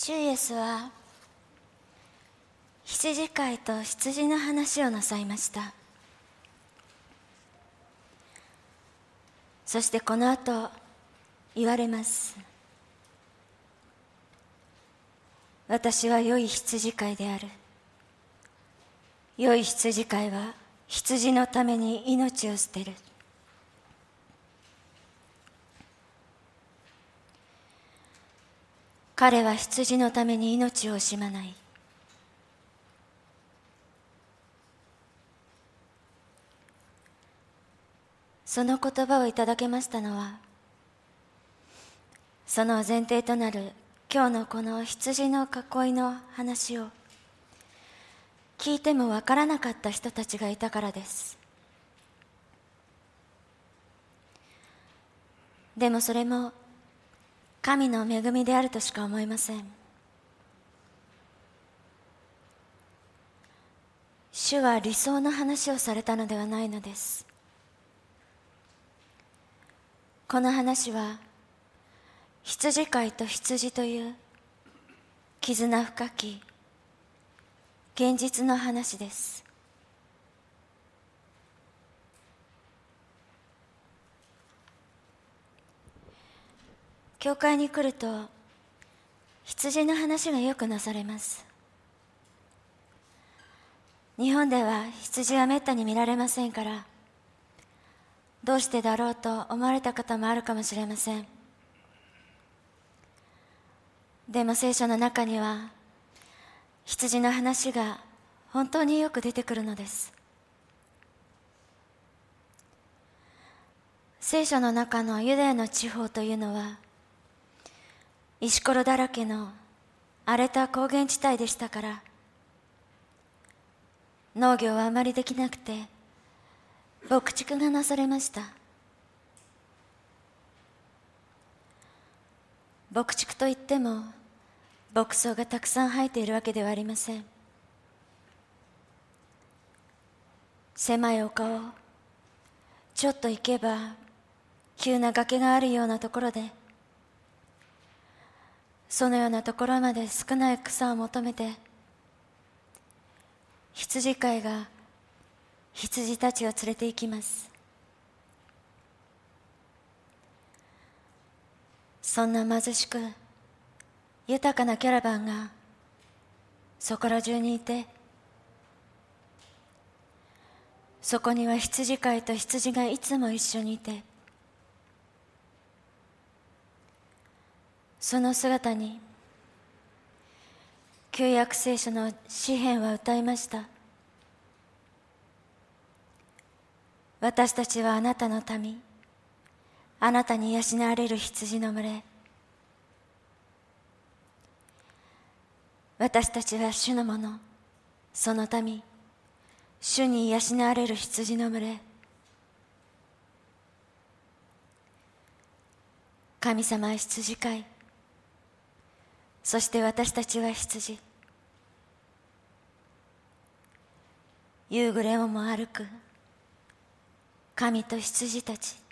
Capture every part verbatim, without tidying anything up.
主イエスは羊飼いと羊の話をなさいました。そしてこの後言われます。私は良い羊飼いである。良い羊飼いは羊のために命を捨てる。彼は羊のために命を惜しまない。その言葉をいただけましたのは、その前提となる今日のこの羊の囲いの話を聞いてもわからなかった人たちがいたからです。でもそれも神の恵みであるとしか思えません。主は理想の話をされたのではないのです。この話は羊飼いと羊という絆深き現実の話です。教会に来ると羊の話がよくなされます。日本では羊はめったに見られませんから、どうしてだろうと思われた方もあるかもしれません。でも聖書の中には羊の話が本当によく出てくるのです。聖書の中のユダヤの地方というのは石ころだらけの荒れた高原地帯でしたから、農業はあまりできなくて牧畜がなされました。牧畜といっても牧草がたくさん生えているわけではありません。狭い丘をちょっと行けば急な崖があるようなところで、そのようなところまで少ない草を求めて羊飼いが羊たちを連れて行きます。そんな貧しく豊かなキャラバンがそこら中にいて、そこには羊飼いと羊がいつも一緒にいて、その姿に旧約聖書の詩篇は歌いました。私たちはあなたの民、あなたに養われる羊の群れ。私たちは主のもの、その民、主に養われる羊の群れ。神様は羊飼い、そして私たちは羊。夕暮れをも歩く神と羊たち。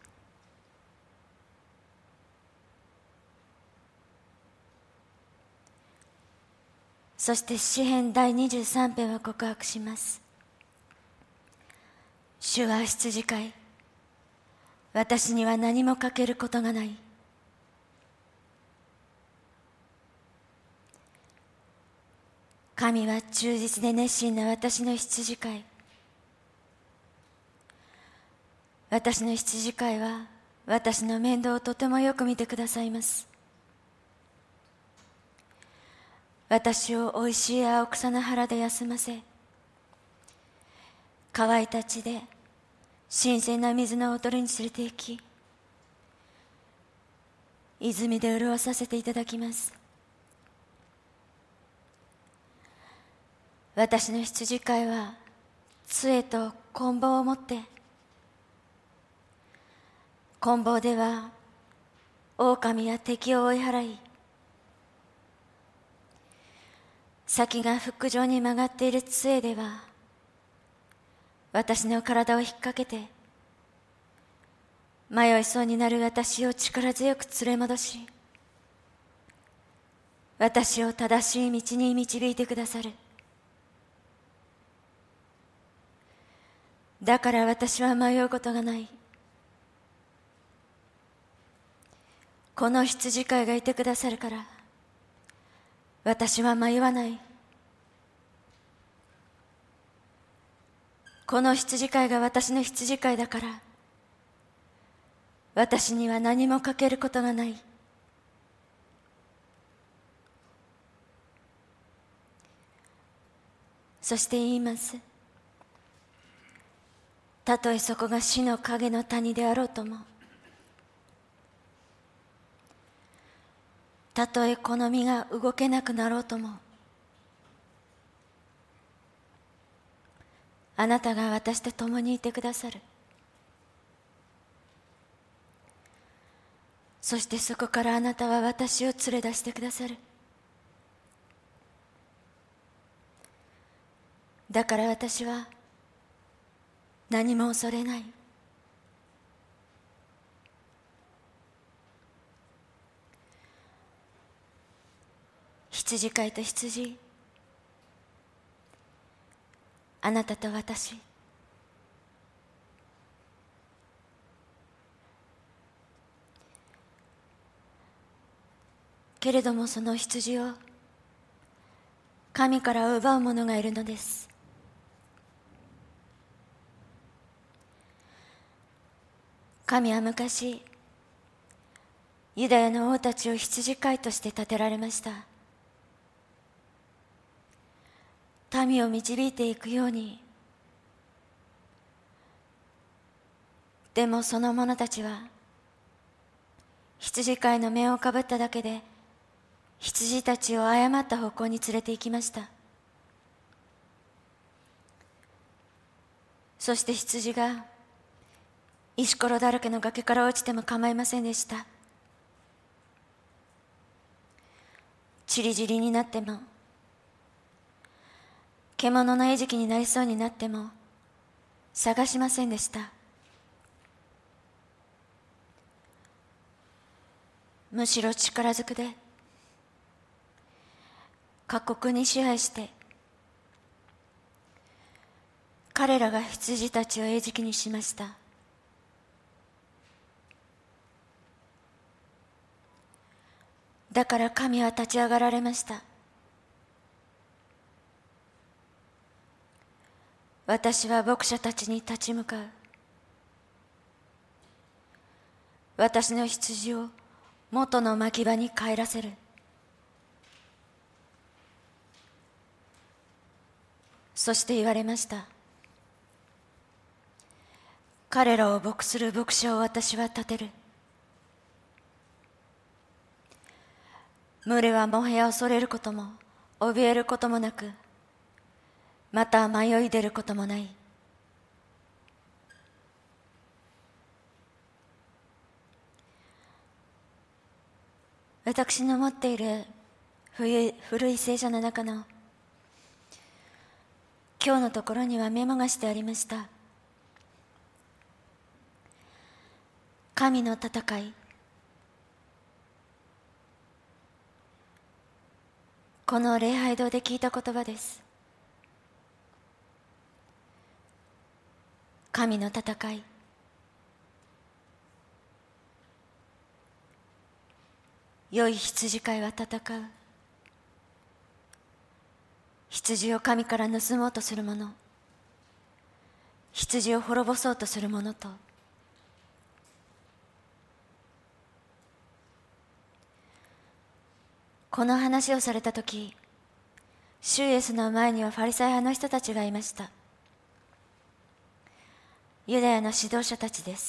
そして詩編だいにじゅうさん編は告白します。主は羊飼い、私には何も欠けることがない。神は忠実で熱心な私の羊飼い。私の羊飼いは私の面倒をとてもよく見てくださいます。私をおいしい青草の原で休ませ、乾いた地で新鮮な水のほとりに連れて行き、泉で潤させていただきます。私の羊飼いは杖と棍棒を持って、棍棒では狼や敵を追い払い、先がフック状に曲がっている杖では私の体を引っ掛けて、迷いそうになる私を力強く連れ戻し、 私を正しい道に導いてくださる。だから私は迷うことがない。この羊飼いがいてくださるから私は迷わない。この羊飼いが私の羊飼いだから私には何も欠けることがない。そして言います。たとえそこが死の影の谷であろうとも、たとえこの身が動けなくなろうとも、あなたが私と共にいてくださる。そしてそこからあなたは私を連れ出してくださる。だから私は何も恐れない。羊飼いと羊、あなたと私、けれどもその羊を神から奪う者がいるのです。神は昔、ユダヤの王たちを羊飼いとして立てられました。民を導いていくように。でもその者たちは羊飼いの面をかぶっただけで羊たちを誤った方向に連れて行きました。そして羊が石ころだらけの崖から落ちても構いませんでした。ちりぢりになっても、獣の餌食になりそうになっても探しませんでした。むしろ力ずくで各国に支配して彼らが羊たちを餌食にしました。だから神は立ち上がられました。私は牧者たちに立ち向かう。私の羊を元の牧場に帰らせる。そして言われました。彼らを牧する牧者を私は立てる。群れはもはや恐れることも怯えることもなく、また迷い出ることもない。私の持っている古い、古い聖書の中の今日のところにはメモがしてありました。神の戦い。この礼拝堂で聞いた言葉です。神の戦い。良い羊飼いは戦う。羊を神から盗もうとする者、羊を滅ぼそうとする者と、この話をされたとき、主イエスの前にはファリサイ派の人たちがいました。ユダヤの指導者たちです。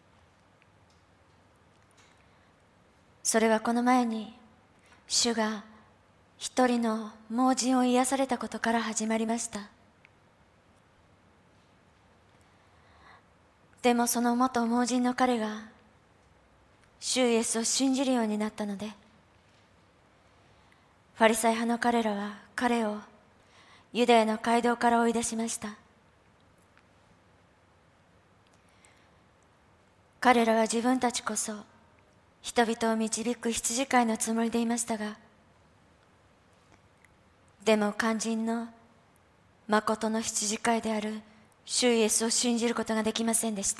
それはこの前に主が一人の盲人を癒されたことから始まりました。でもその元盲人の彼が主イエスを信じるようになったので、ファリサイ派の彼らは彼をユダヤの街道から追い出しました。彼らは自分たちこそ人々を導く羊飼いのつもりでいましたが、 でも肝心の誠の羊飼いである主イエスを信じることができませんでした。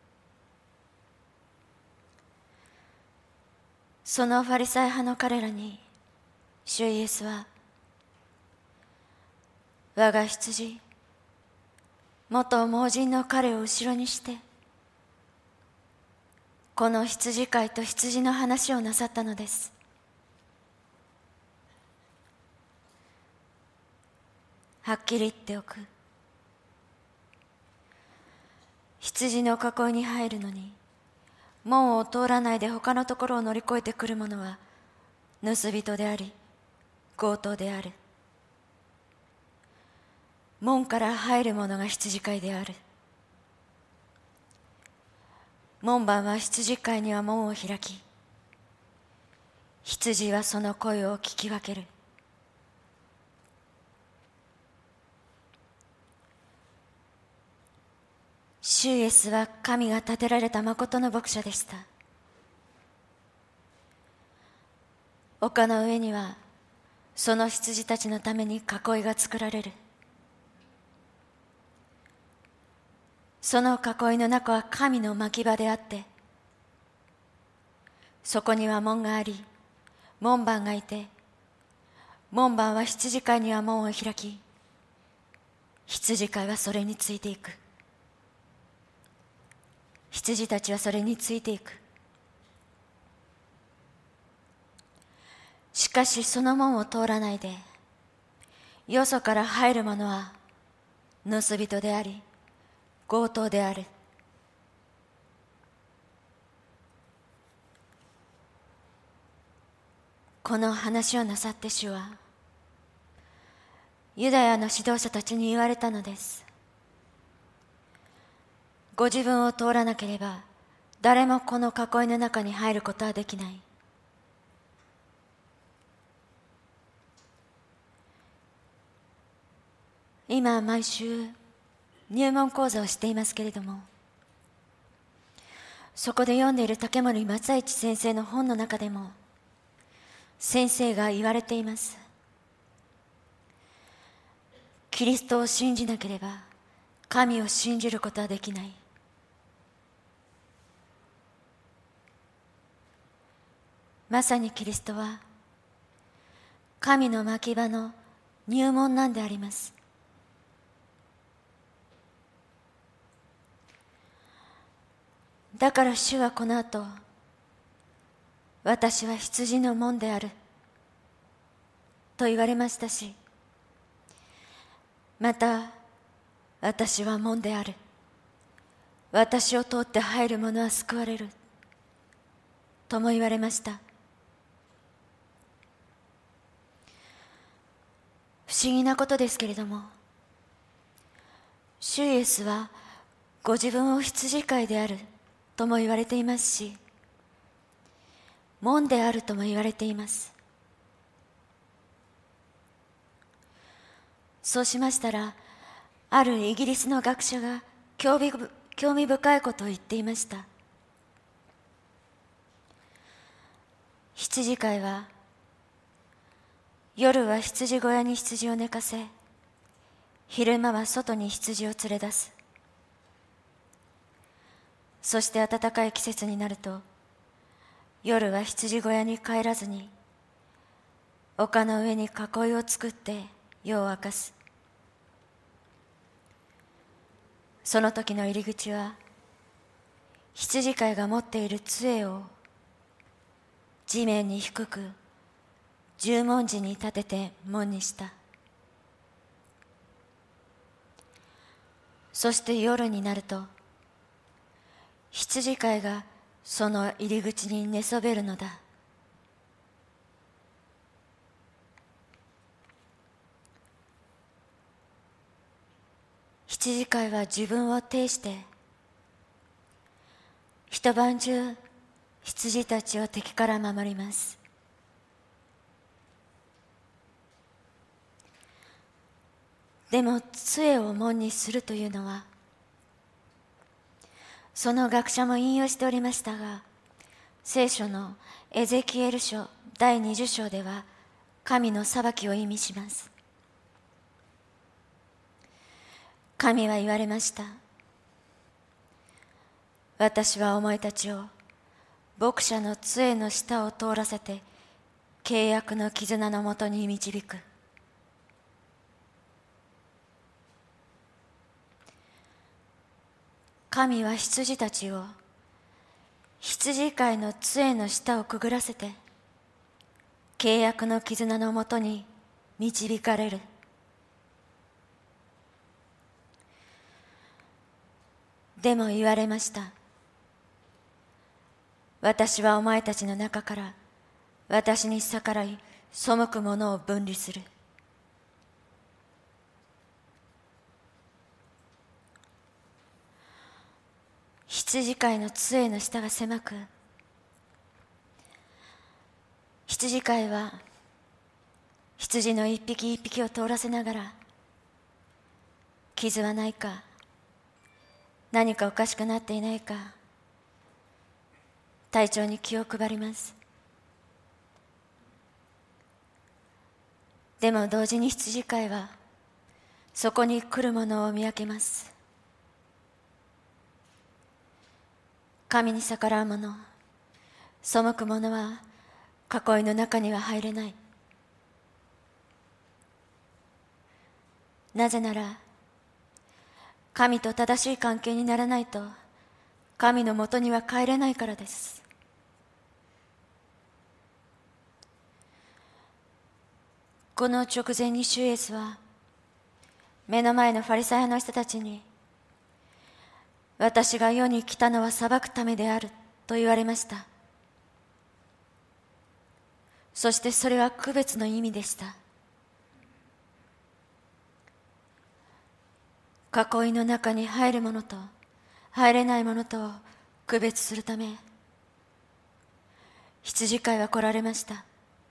そのファリサイ派の彼らに主イエスは、我が羊、元盲人の彼を後ろにして、この羊飼いと羊の話をなさったのです。はっきり言っておく。羊の囲いに入るのに、門を通らないで他のところを乗り越えてくる者は、盗人であり、強盗である。門から入る者が羊飼いである。門番は羊飼いには門を開き、羊はその声を聞き分ける。主イエスは神が立てられた誠の牧者でした。丘の上にはその羊たちのために囲いが作られる。その囲いの中は神の牧場であって、そこには門があり、門番がいて、門番は羊飼いには門を開き、羊飼いはそれについていく。羊たちはそれについていく。しかしその門を通らないで、よそから入る者は盗人であり、強盗である。この話をなさって主は、ユダヤの指導者たちに言われたのです。ご自分を通らなければ、誰もこの囲いの中に入ることはできない。今毎週入門講座をしていますけれども、そこで読んでいる竹森正一先生の本の中でも、先生が言われています。キリストを信じなければ神を信じることはできない。まさにキリストは神の牧場の入門なんであります。だから主はこの後、私は羊の門であると言われましたし、また私は門である、私を通って入る者は救われるとも言われました。不思議なことですけれども、主イエスはご自分を羊飼いであるとも言われていますし、門であるとも言われています。そうしましたら、あるイギリスの学者が興味、興味深いことを言っていました。羊飼いは夜は羊小屋に羊を寝かせ、昼間は外に羊を連れ出す。そして暖かい季節になると、夜は羊小屋に帰らずに、丘の上に囲いを作って夜を明かす。その時の入り口は、羊飼いが持っている杖を地面に低く十文字に立てて門にした。そして夜になると、羊飼いがその入り口に寝そべるのだ。羊飼いは自分を呈して一晩中羊たちを敵から守ります。でも杖を門にするというのは、その学者も引用しておりましたが、聖書のエゼキエル書だいにじゅう章では神の裁きを意味します。 神は言われました。私はお前たちを牧者の杖の下を通らせて契約の絆のもとに導く。神は羊たちを羊飼いの杖の下をくぐらせて契約の絆のもとに導かれる。でも言われました。私はお前たちの中から私に逆らい背く者を分離する。羊飼いの杖の下が狭く、羊飼いは羊の一匹一匹を通らせながら、傷はないか、何かおかしくなっていないか、体調に気を配ります。でも同時に羊飼いはそこに来る者を見分けます。神に逆らう者、背く者は囲いの中には入れない。なぜなら神と正しい関係にならないと神のもとには帰れないからです。この直前に主イエスは目の前のファリサイ派の人たちに、私が世に来たのは裁くためであると言われました。そしてそれは区別の意味でした。囲いの中に入るものと入れないものとを区別するため、羊飼いは来られました。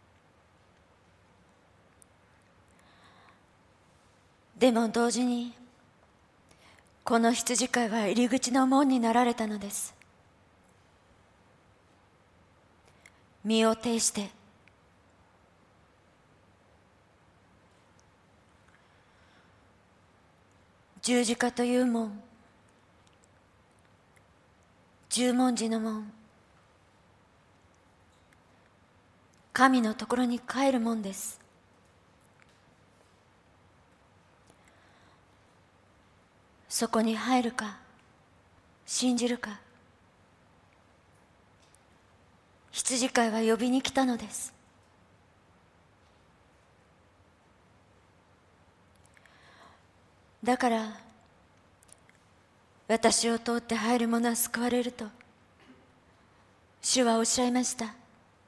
でも同時にこの羊飼いは入り口の門になられたのです。身を挺して十字架という門、十文字の門、神のところに帰る門です。そこに入るか信じるか、羊飼いは呼びに来たのです。だから私を通って入る者は救われると主はおっしゃいました。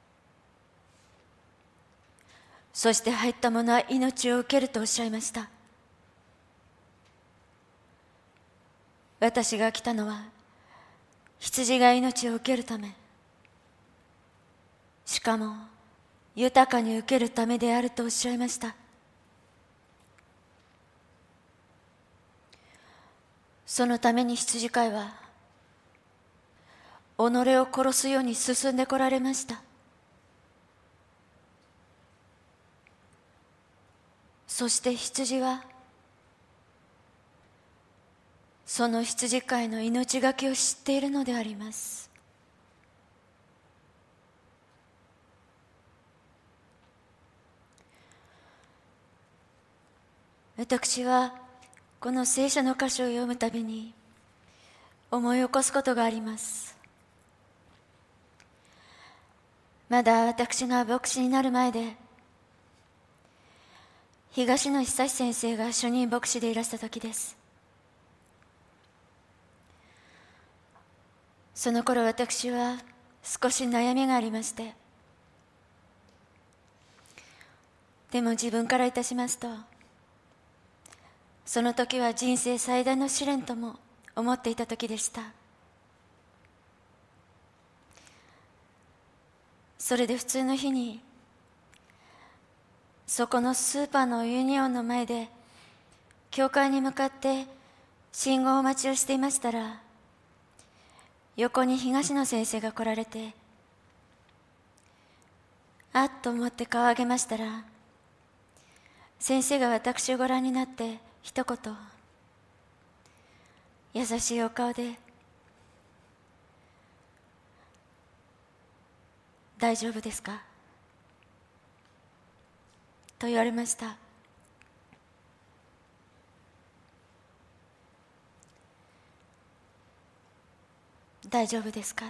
そして入った者は命を受けるとおっしゃいました。私が来たのは羊が命を受けるため、しかも豊かに受けるためであるとおっしゃいました。そのために羊飼いは己を殺すように進んでこられました。そして羊はその羊飼いの命がけを知っているのであります。私はこの聖書の箇所を読むたびに思い起こすことがあります。まだ私が牧師になる前で、東野久志先生が主任牧師でいらした時です。その頃私は少し悩みがありまして、でも自分からいたしますと、その時は人生最大の試練とも思っていた時でした。それで普通の日にそこのスーパーのユニオンの前で教会に向かって信号待ちをしていましたら、横に東野先生が来られて、あっと思って顔を上げましたら、先生が私をご覧になって一言、 優しいお顔で、大丈夫ですかと言われました。大丈夫ですか。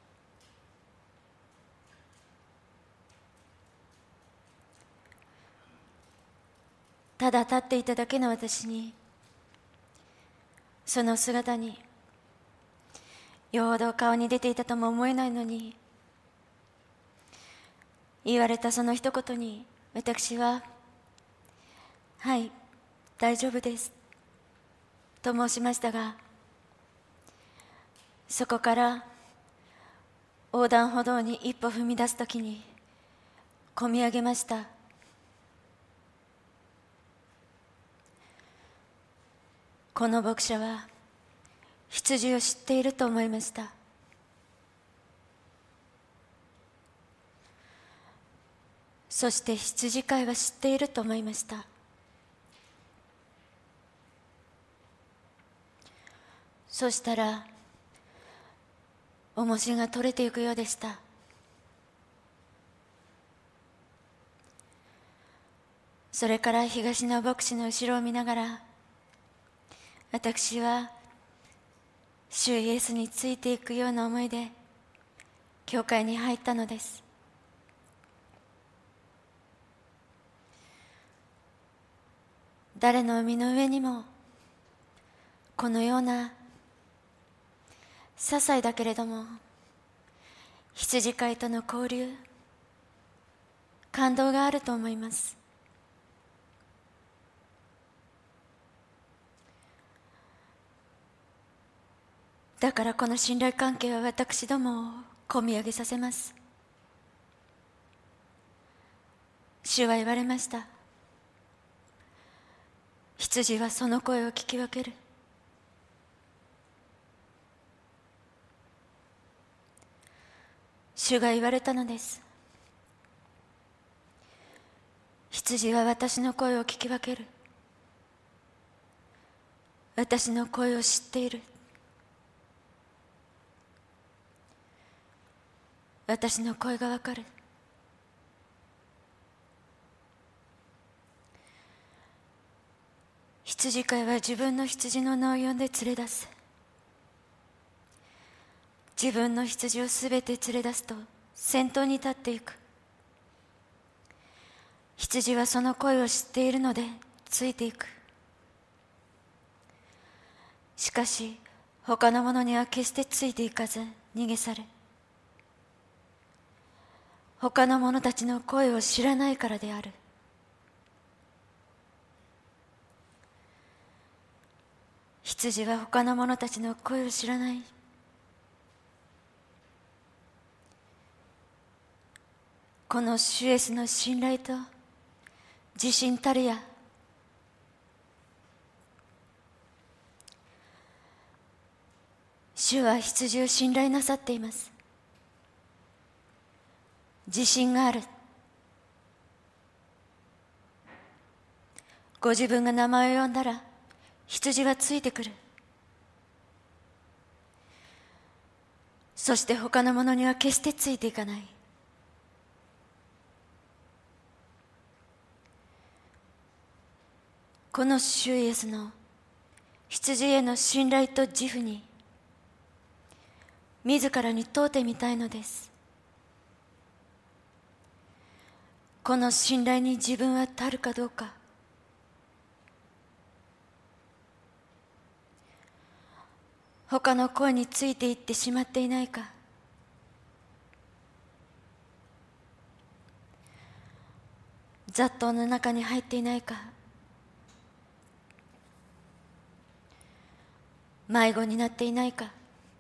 ただ立っていただけの私に、その姿によほど顔に出ていたとも思えないのに、言われたその一言に私は「はい、大丈夫です」と申しましたが、そこから横断歩道に一歩踏み出すときにこみ上げました。この牧者は羊を知っていると思いました。そして羊飼いは知っていると思いました。そしたら重しが取れていくようでした。それから東の牧師の後ろを見ながら、私は主イエスについていくような思いで教会に入ったのです。誰の海の上にもこのような些細だけれども羊飼いとの交流、感動があると思います。だからこの信頼関係は私どもをこみ上げさせます。主は言われました。羊はその声を聞き分ける。主が言われたのです。羊は私の声を聞き分ける。私の声を知っている。私の声がわかる。羊飼いは自分の羊の名を呼んで連れ出す。自分の羊をすべて連れ出すと先頭に立っていく。羊はその声を知っているのでついていく。しかし他の者には決してついていかず逃げ去る。他の者たちの声を知らないからである。羊は他の者たちの声を知らない。この主イエスの信頼と自信たるや、主は羊を信頼なさっています。自信がある。ご自分が名前を呼んだら羊はついてくる。そして他の者には決してついていかない。この主イエスの羊への信頼と自負に自らに問うてみたいのです。この信頼に自分は足るかどうか。他の声についていってしまっていないか。雑踏の中に入っていないか。迷子になっていないか。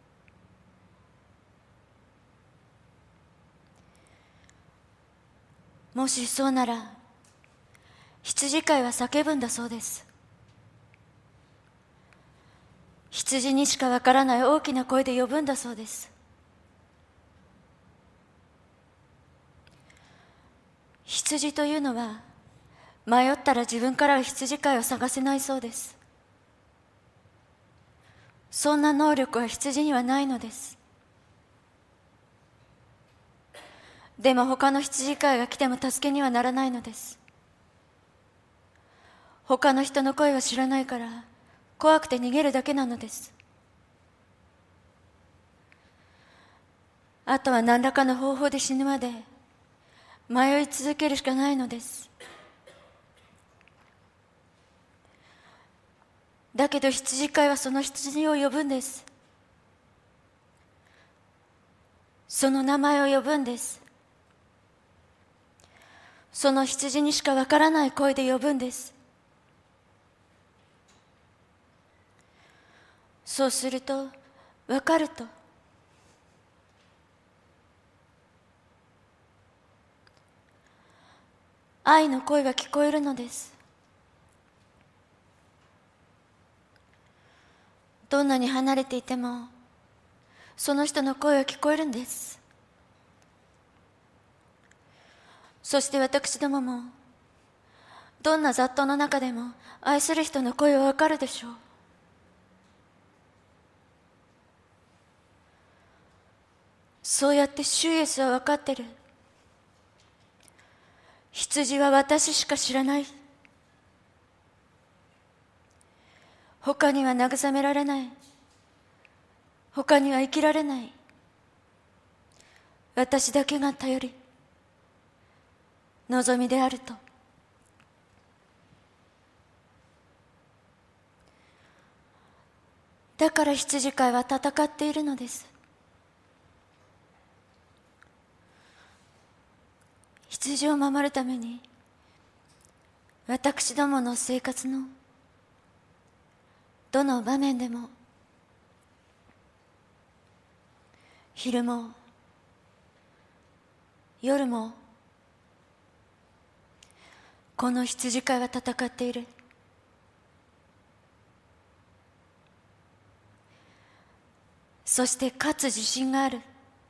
もしそうなら羊飼いは叫ぶんだそうです。羊にしかわからない大きな声で呼ぶんだそうです。羊というのは迷ったら自分からは羊飼いを探せないそうです。 そんな能力は羊にはないのです。でも他の羊飼いが来ても助けにはならないのです。他の人の声を知らないから怖くて逃げるだけなのです。あとは何らかの方法で死ぬまで迷い続けるしかないのです。だけど羊飼いはその羊を呼ぶんです。その名前を呼ぶんです。その羊にしかわからない声で呼ぶんです。そうするとわかると、愛の声が聞こえるのです。どんなに離れていてもその人の声は聞こえるんです。そして私どももどんな雑踏の中でも愛する人の声はわかるでしょう。そうやって主イエスはわかってる。羊は私しか知らない。他には慰められない。他には生きられない。私だけが頼り、望みであると。だから羊飼いは戦っているのです。羊を守るために、私どもの生活のどの場面でも、昼も夜もこの羊飼いは戦っている。そして勝つ自信がある。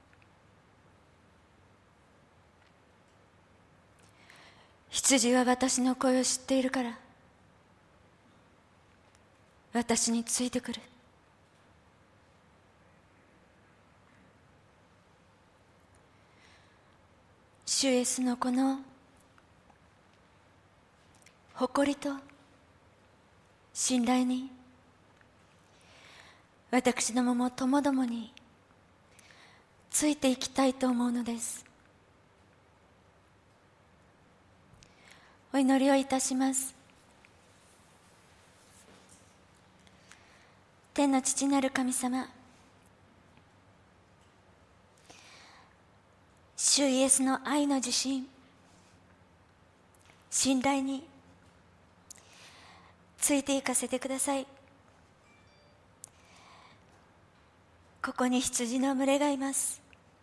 羊は私の声を知っているから私についてくる。主イエスのこの誇りと信頼に私どももともどもについていきたいと思うのです。お祈りをいたします。天の父なる神様、主イエスの愛の自信、信頼についていかせてください。ここに羊の群れがいます。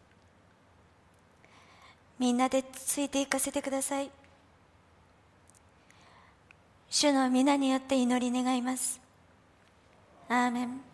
みんなでついていかせてください。主の皆によって祈り願います。アーメン。